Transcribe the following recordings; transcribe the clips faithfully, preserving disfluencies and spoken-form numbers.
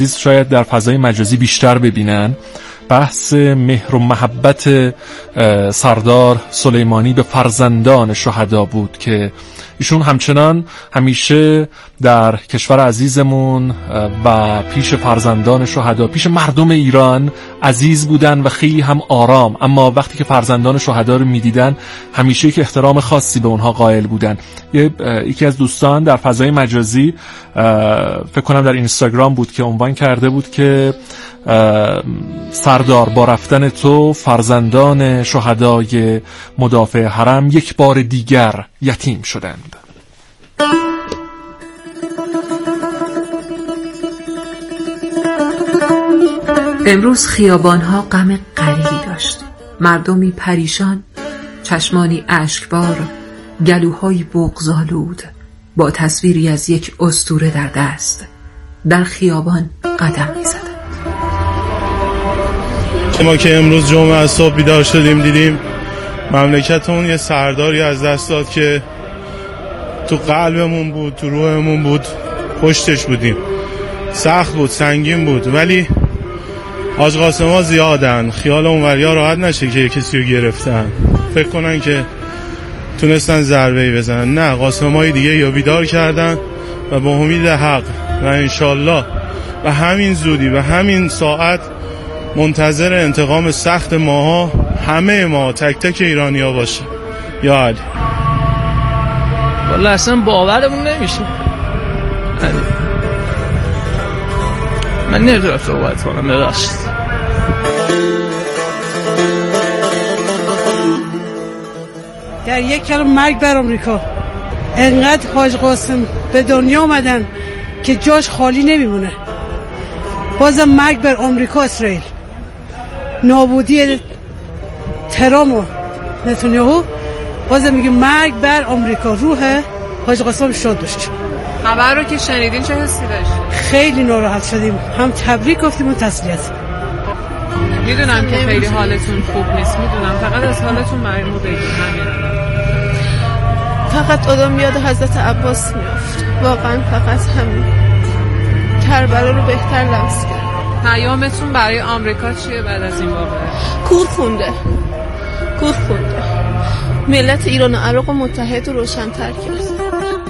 شاید در فضای مجازی بیشتر ببینن، بحث مهر و محبت سردار سلیمانی به فرزندان شهدا بود که ایشون همچنان همیشه در کشور عزیزمون و پیش فرزندان شهدا، پیش مردم ایران عزیز بودن و خیلی هم آرام، اما وقتی که فرزندان شهدا رو میدیدن همیشه یک احترام خاصی به اونها قائل بودن. یکی از دوستان در فضای مجازی فکر کنم در اینستاگرام بود که عنوان کرده بود که سردار با رفتن تو فرزندان شهدای مدافع حرم یک بار دیگر یتیم شدند. امروز خیابانها غم غریبی داشت. مردمی پریشان، چشمانی اشکبار، گلوهای بغض‌آلود با تصویری از یک اسطوره در دست در خیابان قدم می‌زدند. ما که امروز جمعه از صبح بیدار شدیم دیدیم مملکتمون یه سرداری از دست داد که تو قلبمون بود، تو روحمون بود، پشتش بودیم. سخت بود، سنگین بود، ولی حاج قاسم‌ها زیادن، خیال اونوریا راحت نشه که کسی رو گرفتن فکر کنن که تونستن ضربه‌ای بزنن. نه، قاسم‌های دیگه یا بیدار کردن و با امید حق و انشالله و همین زودی و همین ساعت منتظر انتقام سخت ماها، همه ما، تک تک ایرانی ها باشه. یا علی. والله اصلا باورمون نمیشه. من نمیدونم صحبت کنم، ببخشید. در یک کلمه مرگ بر آمریکا. انقدر حاج قاسم به دنیا آمدن که جاش خالی نمیمونه. بازم مرگ بر آمریکا، اسرائیل، نابودی ترامپ و نتانیاهو. بازم میگه مرگ بر آمریکا. روح حاج قاسم شاد باشه. خبر رو که شنیدین چه حسی داشتین؟ خیلی ناراحت شدیم، هم تبریک گفتیم و تسلیت. میدونم که خیلی حالتون خوب نیست، میدونم، فقط از حالتون برای ما بگید. همین فقط آدم یاد حضرت عباس میافت، واقعا فقط همین. کربلا رو بهتر لمس کرد. پیامتون برای آمریکا چیه بعد از این واقعه؟ کور خونده کور خونده ملت ایران و عراق رو متحد و روشن‌تر کرد.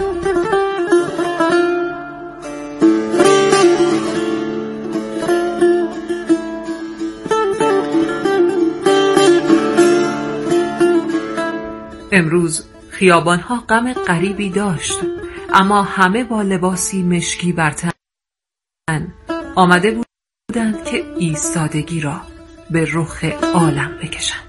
امروز خیابانها غم غریبی داشت، اما همه با لباسی مشکی بر تن آمده بودند که ایستادگی را به رخ عالم بکشند.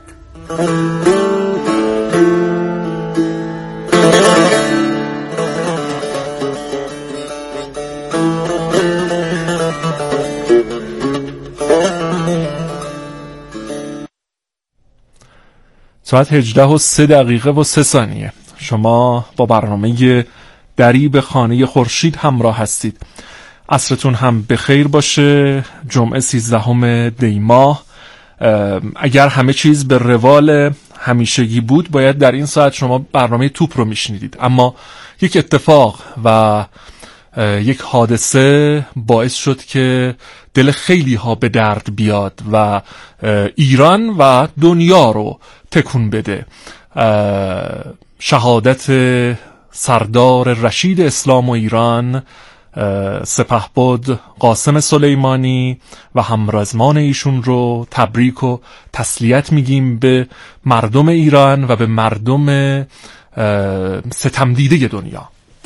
ساعت هجده و سه دقیقه و سه ثانیه. شما با برنامه دریب خانه خورشید همراه هستید. عصرتون هم بخیر باشه. جمعه سیزدهم دی ماه. اگر همه چیز به روال همیشگی بود باید در این ساعت شما برنامه توپ رو میشنیدید، اما یک اتفاق و یک حادثه باعث شد که دل خیلی ها به درد بیاد و ایران و دنیا رو تکون بده. شهادت سردار رشید اسلام و ایران سپهبد قاسم سلیمانی و همرزمان ایشون رو تبریک و تسلیت میگیم به مردم ایران و به مردم ستمدیده دنیا.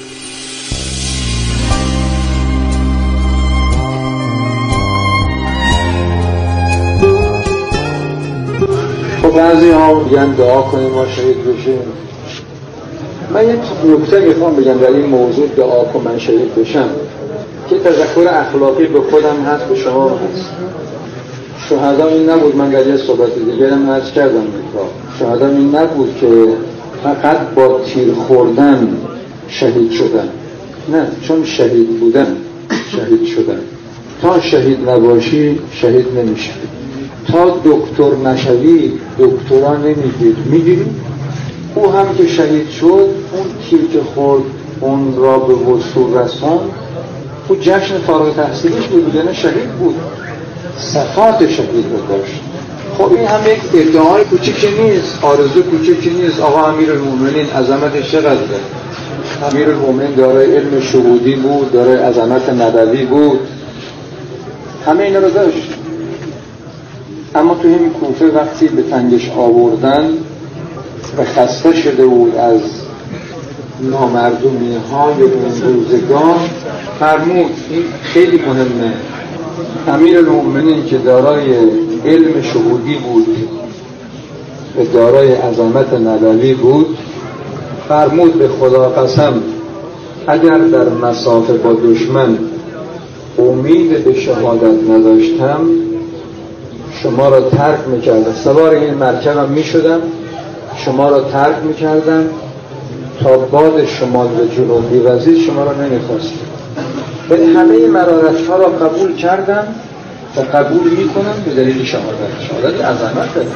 بعضی ها میگن دعا کنیم ما شهید بشیم. من یک نکته میخوام بگم در این موضوع دعا کن من شهید بشم که تذکر اخلاقی به خودم هست، به شما هست. شهدا این نبود، من در یه صحبت دیگه هم عرض کردم شهدا این نبود که فقط با تیر خوردن شهید شدن، نه، چون شهید بودن شهید شدن. تا شهید نباشی شهید نمیشه، تا دکتر نشوی دکترا نمیگیر، میگیری. او هم که شهید شد، اون تیر که خورد اون را به وصول رسان، خود جشن فارغ تحصیلیش بود، یعنی شهید بود، صفات شهید رو داشت. خب این هم یک ادعای کوچیکی نیست، آرزو کوچیکی نیست. آقا امیرالمومنین عظمتش چقدره؟ امیرالمومنین دارای علم شهودی بود، دارای عظمت نبوی بود، همه اینا رو داشت. اما تو این کوفه وقتی به تنگش آوردن و خسته شده بود از نامردمی های اون روزگار، فرمود این خیلی مهمه، امیرالمومنین که دارای علم شهودی بود و دارای عظمت نبوی بود، فرمود به خدا قسم اگر در مسافه با دشمن امید به شهادت نداشتم شما را ترک میکردم، سوار این مرکبم میشدم، شما را ترک میکردم تا باد شمال به جنوب بیوزید، شما را نمیخواستم. ولی همه مرارت ها را قبول کردم و قبول میکنم به دلیل شهادت. شهادت عظمت دارم.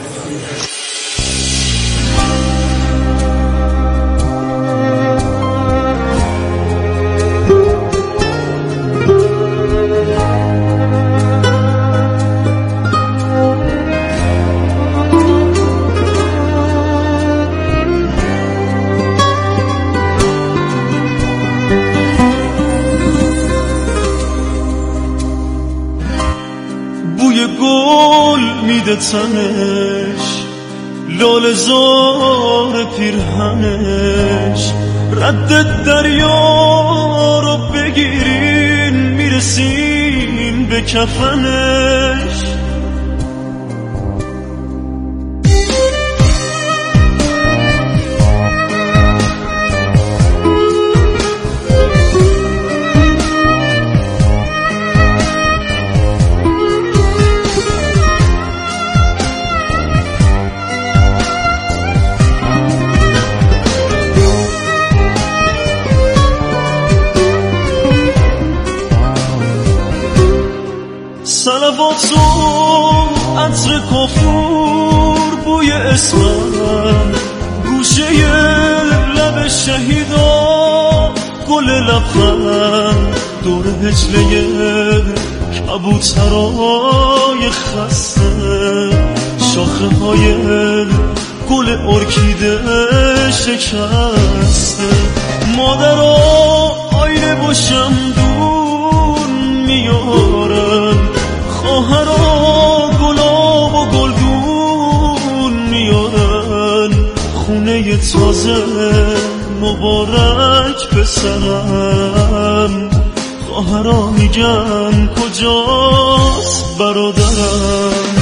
میده تنش لال زار پیرهنش، رد دریا رو بگیرین میرسین به کفنش. صلوات و عطر کافور بوی اسمم، گوشه لب شهیدا گل لبخند، دور هجله کبوترای خسته، شاخه های گل ارکیده شکسته. مادرها آینه و شمدون میارن، خواهرها گلاب و گلدون میارن، خونه تازه مبارک پسرم. خواهرها میگن کجاست برادرم.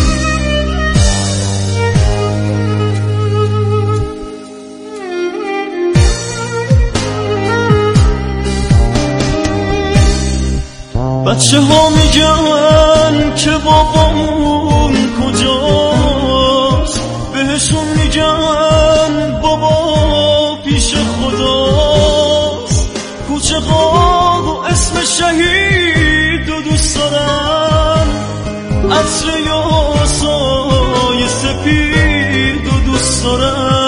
بچه ها میگن که بابامون کجاست، بهشون میگن بابا پیش خداست. کوچه ها و اسم شهید و دوست دارن، عطر یاسای سپید و دوست دارن.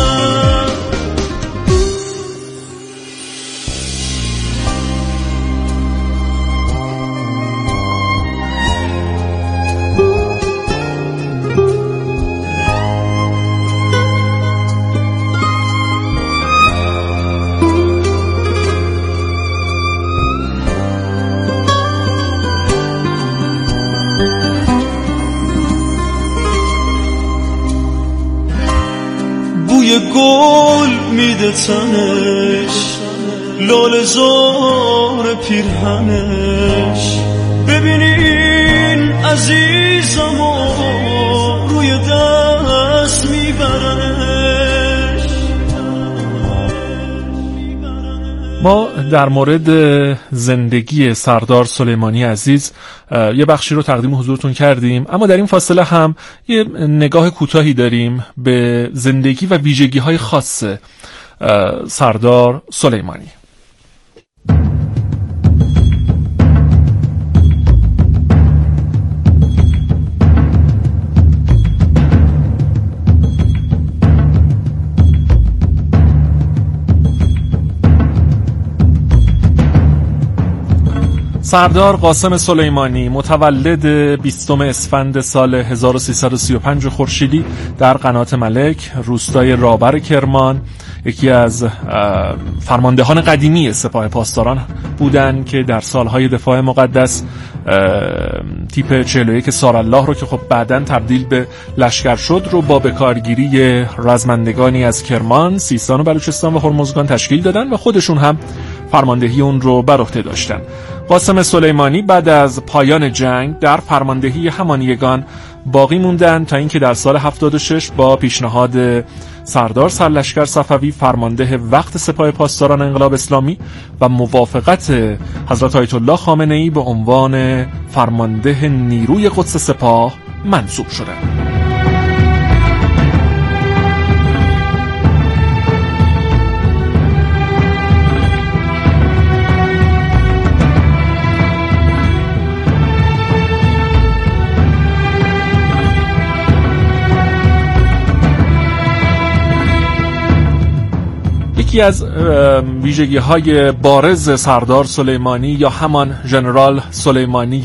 بوی گل میده تنش، لاله زار پیرهنش. ببینین عزیزمو روی دست میبرنش. ما در مورد زندگی سردار سلیمانی عزیز یه بخشی رو تقدیم حضورتون کردیم، اما در این فاصله هم یه نگاه کوتاهی داریم به زندگی و ویژگی‌های خاص سردار سلیمانی. سردار قاسم سلیمانی متولد بیستم اسفند سال هزار و سیصد و سی و پنج خورشیدی در قنات ملک روستای رابر کرمان یکی از فرماندهان قدیمی سپاه پاسداران بودند که در سالهای دفاع مقدس تیپ چهل و یک سارالله رو که خب بعداً تبدیل به لشکر شد رو با بکارگیری رزمندگانی از کرمان، سیستان و بلوچستان و هرمزگان تشکیل دادن و خودشون هم فرماندهی اون رو بر عهده داشتن. قاسم سلیمانی بعد از پایان جنگ در فرماندهی همانیگان باقی موندن تا اینکه در سال هفتاد و شش با پیشنهاد سردار سرلشکر صفوی فرمانده وقت سپاه پاسداران انقلاب اسلامی و موافقت حضرت آیت الله خامنه ای به عنوان فرمانده نیروی قدس سپاه منصوب شدند. یکی از ویژگی های بارز سردار سلیمانی یا همان ژنرال سلیمانی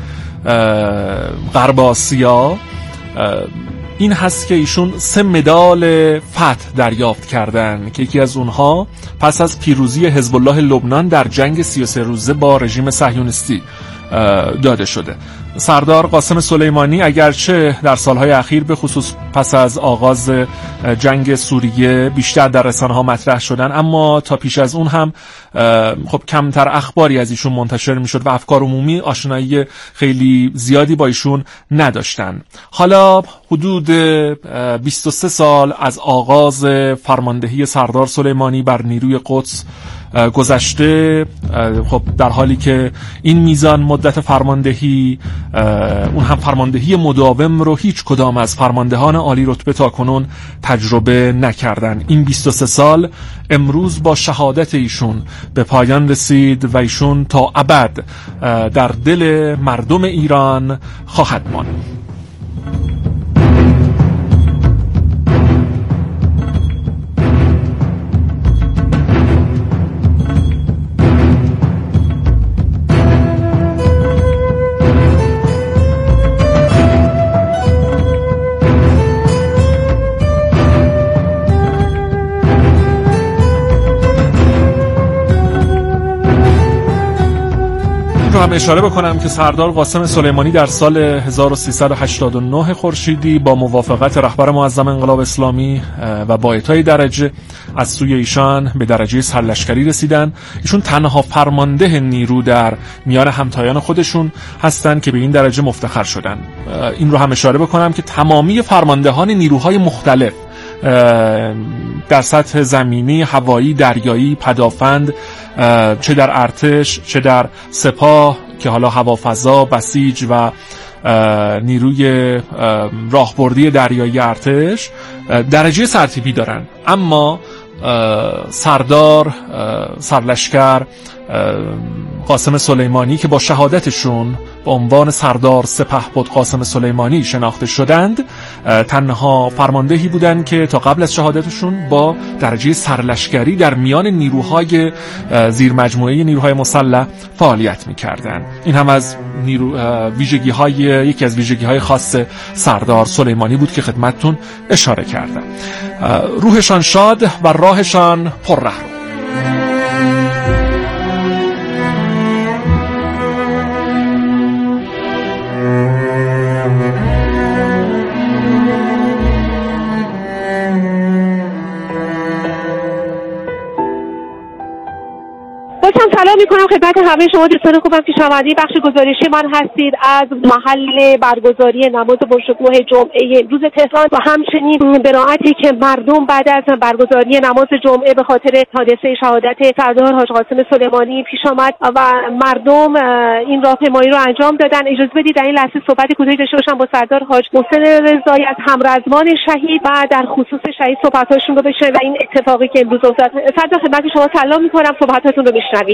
غرب آسیا این هست که ایشون سه مدال فتح دریافت کردن که یکی از اونها پس از پیروزی حزب الله لبنان در جنگ سی و سه روزه با رژیم صهیونیستی داده شده. سردار قاسم سلیمانی اگرچه در سالهای اخیر به خصوص پس از آغاز جنگ سوریه بیشتر در رسانه‌ها مطرح شدن، اما تا پیش از اون هم خب کمتر اخباری از ایشون منتشر میشد و افکار عمومی آشنایی خیلی زیادی با ایشون نداشتن. حالا حدود بیست و سه سال از آغاز فرماندهی سردار سلیمانی بر نیروی قدس گذشته، خب در حالی که این میزان مدت فرماندهی، اون هم فرماندهی مداوم رو هیچ کدام از فرماندهان عالی رتبه تاکنون تجربه نکردن. این بیست و سه سال امروز با شهادت ایشون به پایان رسید و ایشون تا ابد در دل مردم ایران خواهد ماند. رو هم اشاره بکنم که سردار قاسم سلیمانی در سال هزار و سیصد و هشتاد و نه خورشیدی با موافقت رهبر معظم انقلاب اسلامی و با اعطای درجه از سوی ایشان به درجه سرلشکری رسیدن. ایشون تنها فرمانده نیرو در میان همتایان خودشون هستند که به این درجه مفتخر شدن. این رو هم اشاره بکنم که تمامی فرماندهان نیروهای مختلف در سطح زمینی، هوایی، دریایی، پدافند، چه در ارتش چه در سپاه که حالا هوافضا، بسیج و نیروی راهبردی دریایی ارتش درجه سرتیپی دارن، اما سردار سرلشکر قاسم سلیمانی که با شهادتشون به عنوان سردار سپهبد قاسم سلیمانی شناخته شدند، تنها فرماندهی بودند که تا قبل از شهادتشون با درجه سرلشکری در میان نیروهای زیر مجموعه نیروهای مسلح فعالیت می‌کردند. این هم از نیرو ویژگی‌های یکی از ویژگی‌های خاص سردار سلیمانی بود که خدمتتون اشاره کردم. روحشان شاد و راهشان پررهرو. سلام میکنم خدمت همه شما دوستان خوبم. پیش آمدید بخش گزارشی من هستید از محل برگزاری نماز باشکوه جمعه امروز تهران و همچنین براعتی که مردم بعد از برگزاری نماز جمعه به خاطر حادثه شهادت سردار حاج قاسم سلیمانی پیش آمد و مردم این راهپیمایی رو انجام دادن. اجازه بدید در این لحظه صحبت کوتاهی داشته باشم با سردار حاج محسن رضایی از همرزمان شهید و در خصوص شهید صحبتاشون رو بشنویم و این اتفاقی که امروز افتاد. سردار خدمت شما سلام میکنم، صحبتاتون رو میشنویم. عمر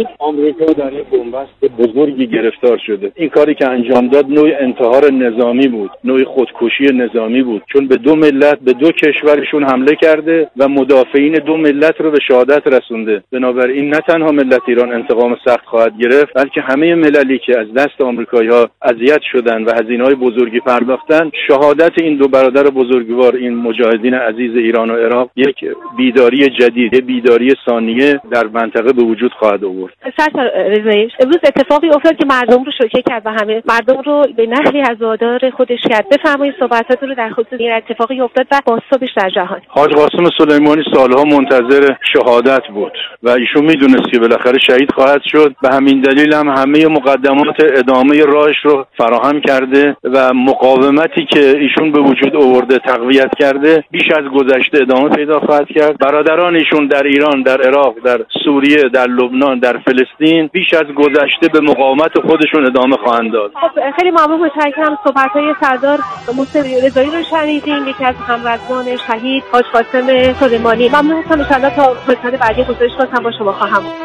آمریکا در یک بنبست بزرگی گرفتار شده. این کاری که انجام داد نوع انتحار نظامی بود، نوع خودکشی نظامی بود، چون به دو ملت، به دو کشورشون حمله کرده و مدافعین دو ملت رو به شهادت رسونده. بنابراین نه تنها ملت ایران انتقام سخت خواهد گرفت، بلکه همه مللی که از دست آمریکایی‌ها اذیت شدن و هزینه‌های بزرگی پرداختن، شهادت این دو برادر بزرگوار، این مجاهدین عزیز ایران و عراق، یک بیداری جدید، یک بیداری ثانیه در منطقه به وجود خواهد آورد. سرکار رضایی، امروز اتفاقی افتاد که مردم رو شوکه کرد و همه مردم رو به نحوی عزادار خودش کرد. بفرمایید صحبتاتون رو در خصوص این اتفاقی افتاد و بازتابش در جهان. حاج قاسم سلیمانی سالها منتظر شهادت بود و ایشون میدونست که بالاخره شهید خواهد شد و همین دلیل هم همه مقدمات ادامه راهش رو فراهم کرده و مقاومتی که ایشون به وجود آورده، تقویت کرده، بیش از گذشته ادامه پیدا خواهد کرد. برادران ایشون در ایران، در عراق، در سوریه، در لبنان، در فلسطین بیش از گذشته به مقاومت خودشون ادامه خواهند داد. خب خیلی ممنون، متشکرم. صحبت‌های سردار موسوی رضایی رو شنیدیم، یکی از هموطنان شهید حاج قاسم سلیمانی. ممنون هستم. ان شاءالله تا قسمت بعدی گزارش خواستم با شما خواهم بود.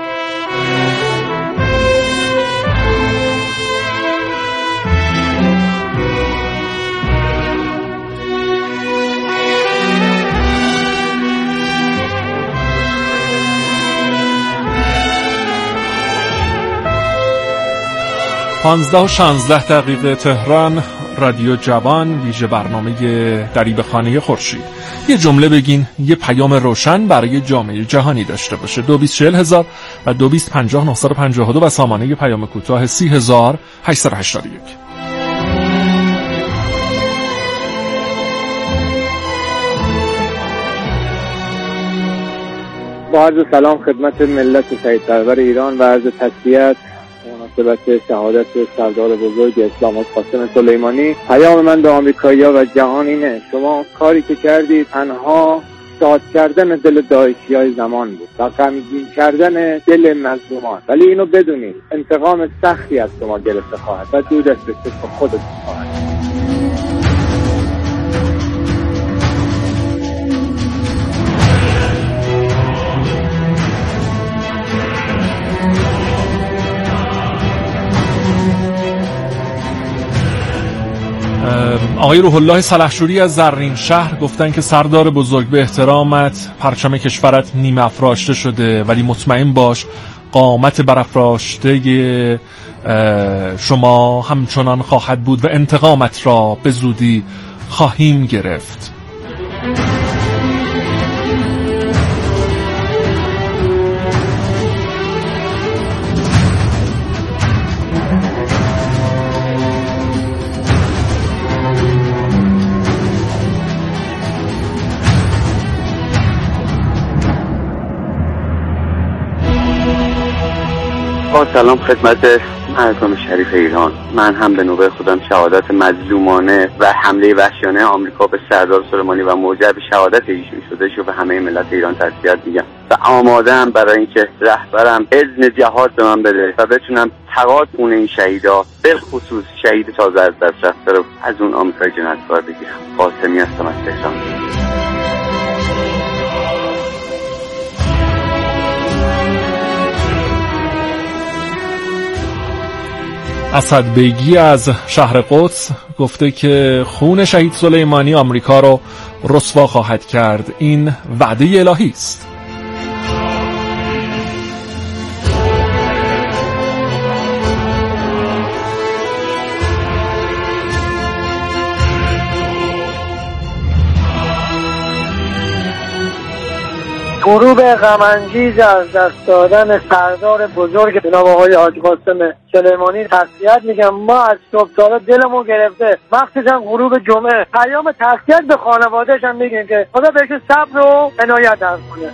پانزده و شانزده دقیقه تهران، رادیو جوان، ویژه برنامه دریب خانه خورشید. یه جمله بگین یه پیام روشن برای جامعه جهانی داشته باشه. دو بیست چهل هزار و دو بیست پنجاه نهصد و پنجاه و دو و سامانه پیام کوتاه سی هزار هشتصد و هشتاد و یک. با عرض سلام خدمت ملت شهید پرور ایران و عرض تسلیت مناسبت شهادت سردار بزرگ اسلام حاج قاسم سلیمانی. پیام من به آمریکایی‌ها و جهان اینه: شما کاری که کردید تنها شاد کردن دل داعشی‌های زمان بود و غمگین کردن دل مظلومان، ولی اینو بدونید انتقام سختی از شما گرفته خواهد و دود از به خودتون خواهد. آقای روح الله سلحشوری از زرین شهر گفتن که سردار بزرگ، به احترامت پرچم کشورت نیمه افراشته شده، ولی مطمئن باش قامت برافراشته شما همچنان خواهد بود و انتقامت را به زودی خواهیم گرفت. سلام خدمت مردم شریف ایران. من هم به نوبه خودم شهادت مظلومانه و حمله وحشیانه آمریکا به سردار سلیمانی و موجب شهادت ایشون شده شو به همه ملت ایران تسلیت میگم و آماده‌ام برای اینکه رهبرم اذن جهاد به من بده و بتونم تقاضا اون این شهیدا، به خصوص شهید تازه از دست رفته رو از اون آمریکای جنایتکار بگیرم. قاسمی هستم از تهران. اسد بیگی از شهر قدس گفته که خون شهید سلیمانی آمریکا رو رسوا خواهد کرد. این وعده الهی است. غروب غم‌انگیز از دست دادن سردار بزرگ جناب آقای حاج قاسم سلیمانی تسلیت میگم. ما از صبح تا حالا دلمون گرفته، مخصوصا غروب جمعه. پیام تسلیت به خانواده‌اش هم میگیم که خدا بهش صبر و عنایت عطا کنه.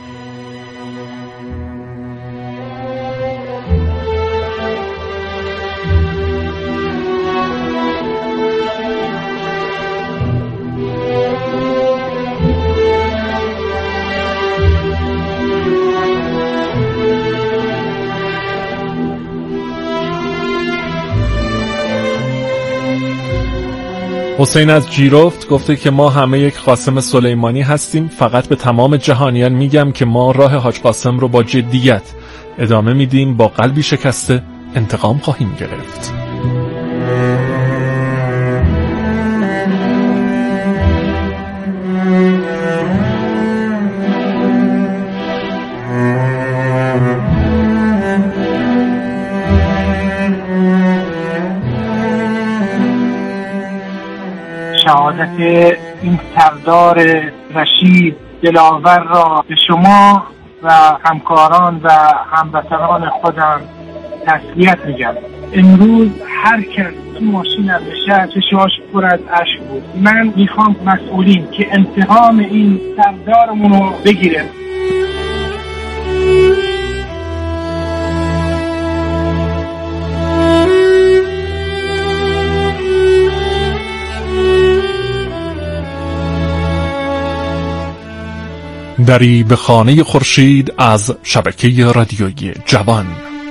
حسین از جیرفت گفته که ما همه یک قاسم سلیمانی هستیم. فقط به تمام جهانیان میگم که ما راه حاج قاسم رو با جدیت ادامه میدیم. با قلبی شکسته انتقام خواهیم گرفت. شهادت این سردار رشید دلاور را به شما و همکاران و هموطنان خودم تسلیت میگم. امروز هر کس تو ماشینم نشست چشاش پر از اشک بود. من میخوام مسئولین که انتقام این سردارمون رو بگیرن. دری به خانه خورشید از شبکه رادیویی جوان.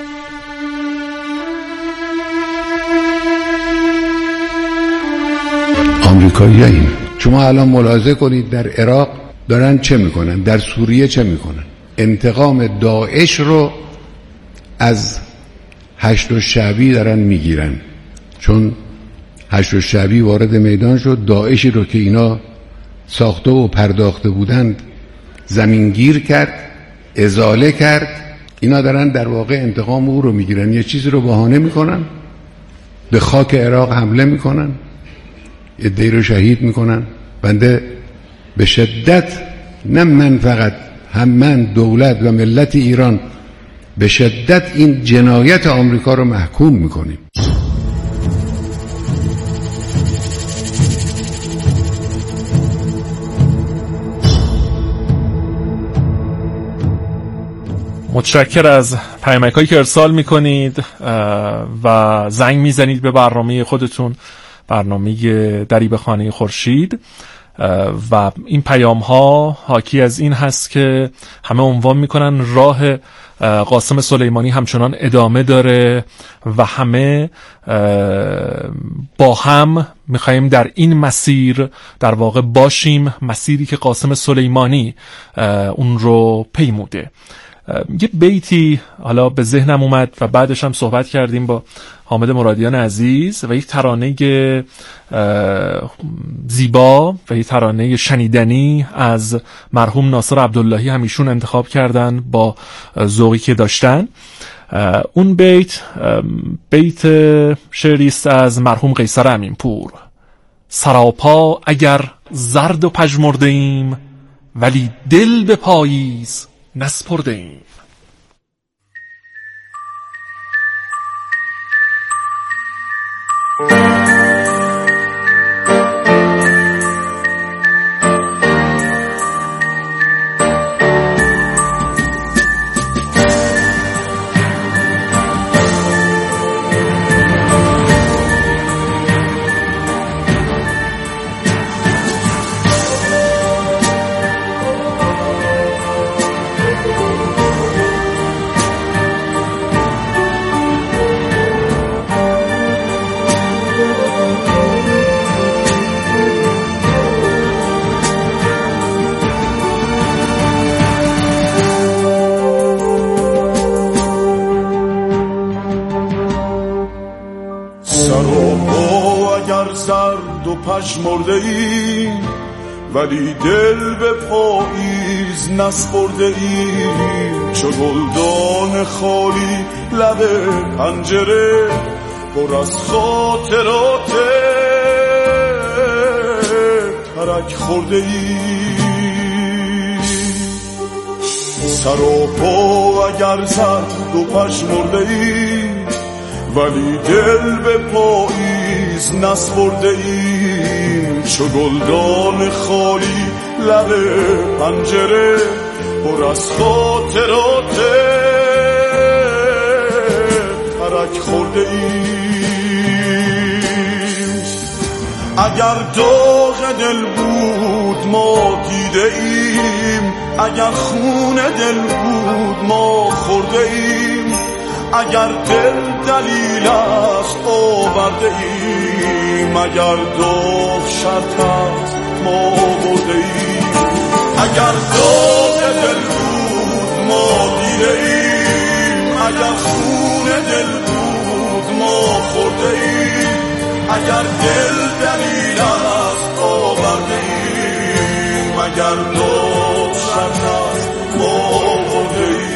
آمریکایی این شما الان ملاحظه کنید در عراق دارن چه میکنن، در سوریه چه میکنن. انتقام داعش رو از هشت شعبی دارن میگیرن، چون هشت شعبی وارد میدان شد، داعشی رو که اینا ساخته و پرداخته بودند زمینگیر کرد، ازاله کرد. اینا دارن در واقع انتقام او رو میگیرن، یه چیزی رو بهانه میکنن، به خاک عراق حمله میکنن، عده‌ای رو شهید میکنن. بنده به شدت، نه من فقط، هم من، دولت و ملت ایران به شدت این جنایت آمریکا رو محکوم میکنیم. متشکر از پیامک‌هایی که ارسال میکنید و زنگ میزنید به برنامه خودتون، برنامه دری به خانه خورشید. و این پیام ها حاکی از این هست که همه عنوان میکنن راه قاسم سلیمانی همچنان ادامه داره و همه با هم میخواییم در این مسیر در واقع باشیم، مسیری که قاسم سلیمانی اون رو پیموده. یه بیتی حالا به ذهنم اومد و بعدش هم صحبت کردیم با حامد مرادیان عزیز و یک ترانه زیبا و یک ترانه شنیدنی از مرحوم ناصر عبداللهی هم ایشون انتخاب کردن با ذوقی که داشتن. اون بیت بیت شعری است از مرحوم قیصر امینپور: سراپا اگر زرد و پژمرده ایم، ولی دل به پاییز نسپرده ایم. پژمرده ایم، ولی دل به پاییز نسپرده ایم. چو گلدان خالی لب پنجره، پر از خاطرات ترک خورده ایم. سر و پا اگر زرد و پژمرده ایم، ولی دل به پاییز نسپرده ایم. چو گلدان خالی لب پنجره، پر از خاطرات ترک خورده ایم. اگر داغ دل بود ما دیده ایم، اگر خون دل بود ما خورده ایم. اگر دل دلیل است آورده ایم، اگر دو شرط است ما برده ایم اگر داغ دل بود ما دیده ایم اگر خون دل بود ما خورده ایم اگر دل دلیل است آورده ایم اگر دو شرط است ما برده ایم.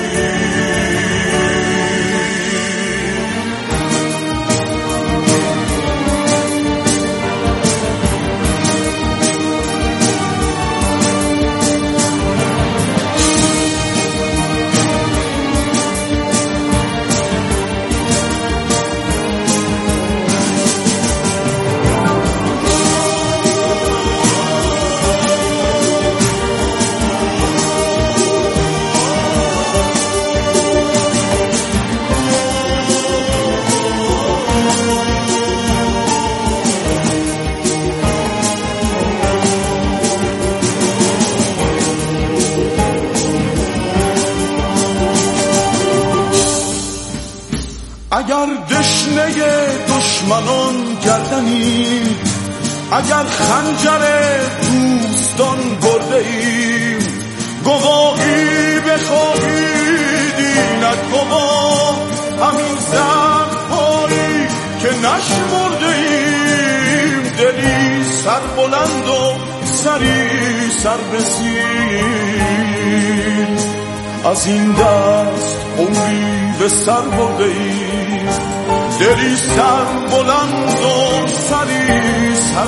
اگر دشنه دشمنان گردنیم اگر خنجر دوستان برده ایم گواهی بخواهید اینک گواه همین زخم‌هایی که نشمرده ایم دلی سر بلند و سری سر رسید از این دست عمری به سر برده ایم دلی سر بلند و سری سر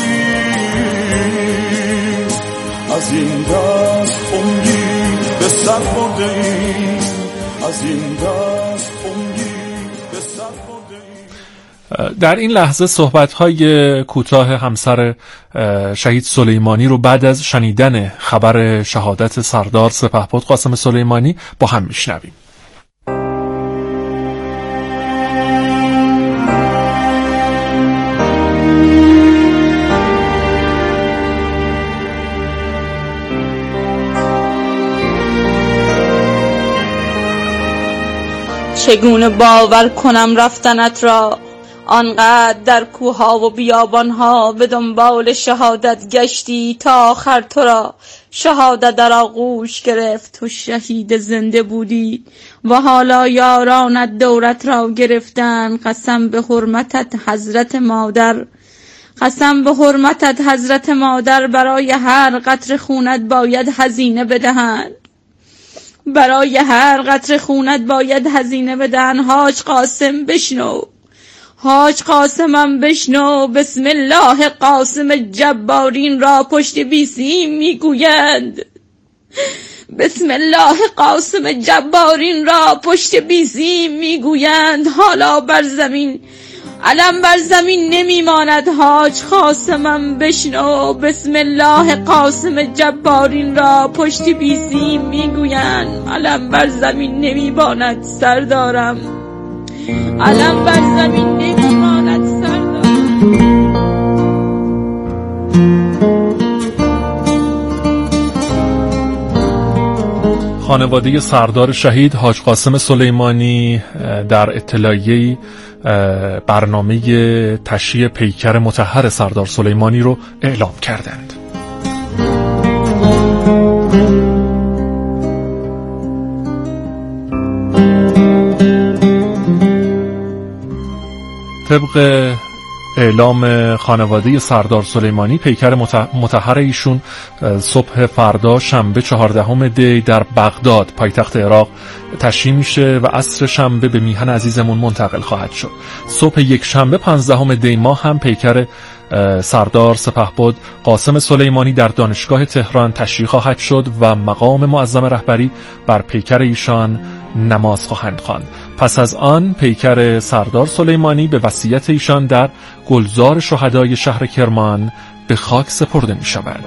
رسید از این دست عمری به سر برده ایم از این دست عمری به سر برده ایم. در این لحظه صحبت‌های کوتاه همسر شهید سلیمانی رو بعد از شنیدن خبر شهادت سردار سپهبد قاسم سلیمانی با هم میشنویم. چگونه باور کنم رفتنت را آنقدر در کوها و بیابانها به دنبال شهادت گشتی تا آخر تو را شهادت در آغوش گرفت تو شهید زنده بودی و حالا یارانت دورت را گرفتن قسم به حرمتت حضرت مادر قسم به حرمتت حضرت مادر برای هر قطره خونت باید هزینه بدهند برای هر قطره خونت باید هزینه بدن. حاج قاسم بشنو حاج قاسمم بشنو بسم الله قاسم جبارین را پشت بیسیم میگویند بسم الله قاسم جبارین را پشت بیسیم میگویند حالا بر زمین علم بر زمین نمیماند. حاج قاسمم بشنو بسم الله قاسم جبارین را پشت بیسیم میگویند علم بر زمین نمیماند سردارم علم بر زمین نمیماند سردارم. خانواده سردار شهید حاج قاسم سلیمانی در اطلاعیه‌ای برنامه تشییع پیکر مطهر سردار سلیمانی رو اعلام کردند. طبق اعلام خانواده سردار سلیمانی پیکر مطهر ایشون صبح فردا شنبه چهاردهم دی در بغداد پایتخت عراق تشییع میشه و عصر شنبه به میهن عزیزمون منتقل خواهد شد. صبح یک شنبه پانزدهم دی ماه هم پیکر سردار سپهبد قاسم سلیمانی در دانشگاه تهران تشییع خواهد شد و مقام معظم رهبری بر پیکر ایشان نماز خواهند خواند. پس از آن پیکر سردار سلیمانی به وصیت ایشان در گلزار شهدای شهر کرمان به خاک سپرده می شود.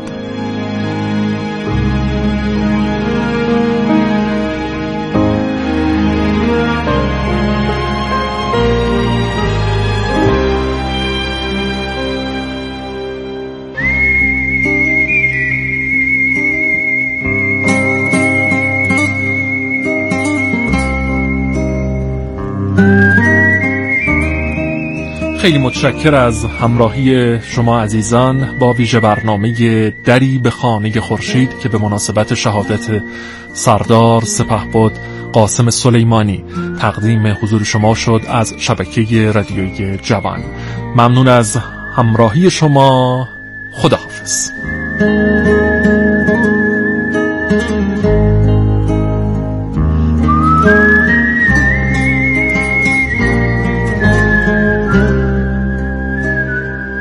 خیلی متشکر از همراهی شما عزیزان با ویژه برنامه دری به خانه خورشید که به مناسبت شهادت سردار سپهبد قاسم سلیمانی تقدیم حضور شما شد از شبکه رادیویی جوان. ممنون از همراهی شما. خداحافظ.